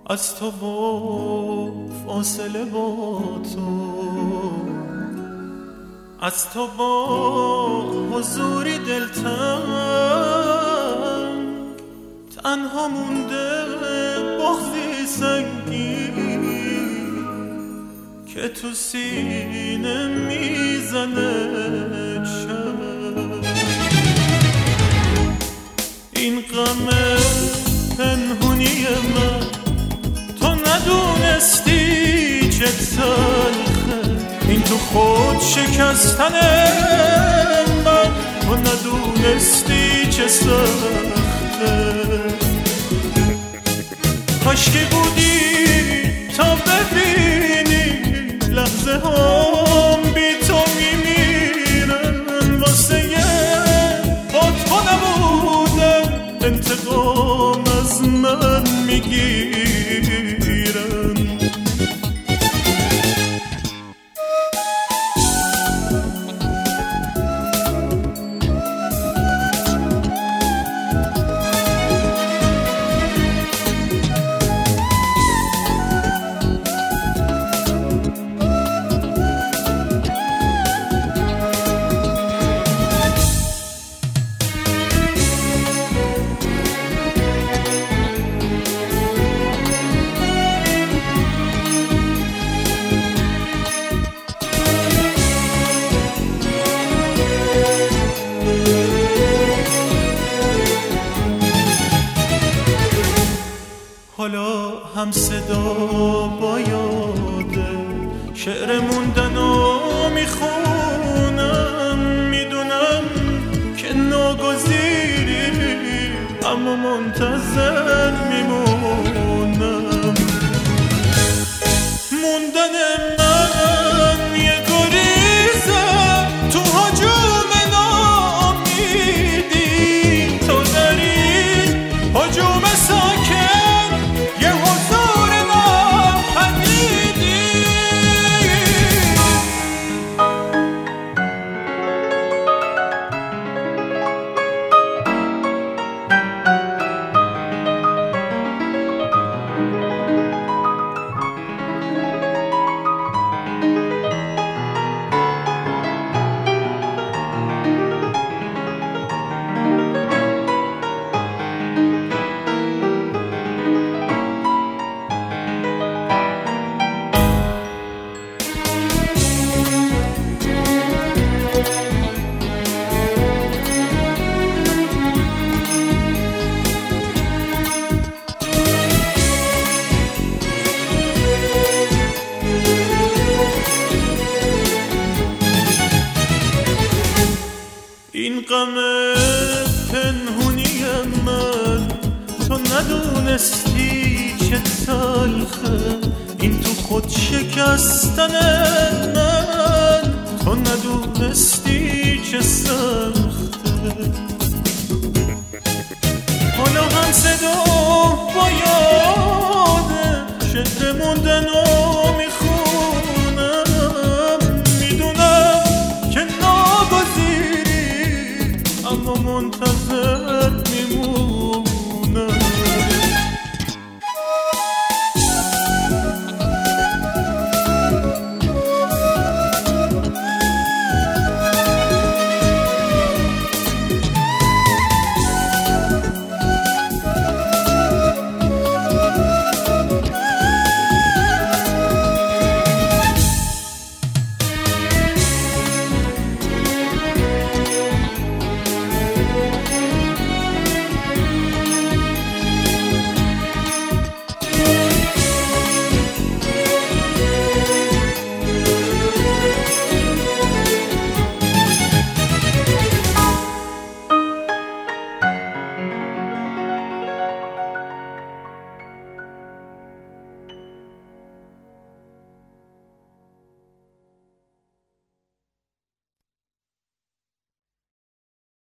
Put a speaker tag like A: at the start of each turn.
A: از تو و فاصله با تو، از تو با حضوری دلتنگ، تنها مونده بغضی سنگین که تو سینه میزنه شب. این غم پنهونی من تو ندونستی چه تلخه، این تو خود شکستن من تو ندونستی چه سخته. کاش که بودی تا ببینی لحظه هم بی تو میمیرن، واسه با تو نبودن انتقام از من میگیرن. حالا هم صدا با یاده شعر موندنو میخونم، میدونم که ناگزیری اما منتظر میمونم. موندن من یه گریزه تو هجوم ناامیدی، تو در این هجوم ساکن این غم پنهونی من تو ندونستی چه تلخه، این تو خود شکستن من تو ندونستی چه سخته. حالا هم صدا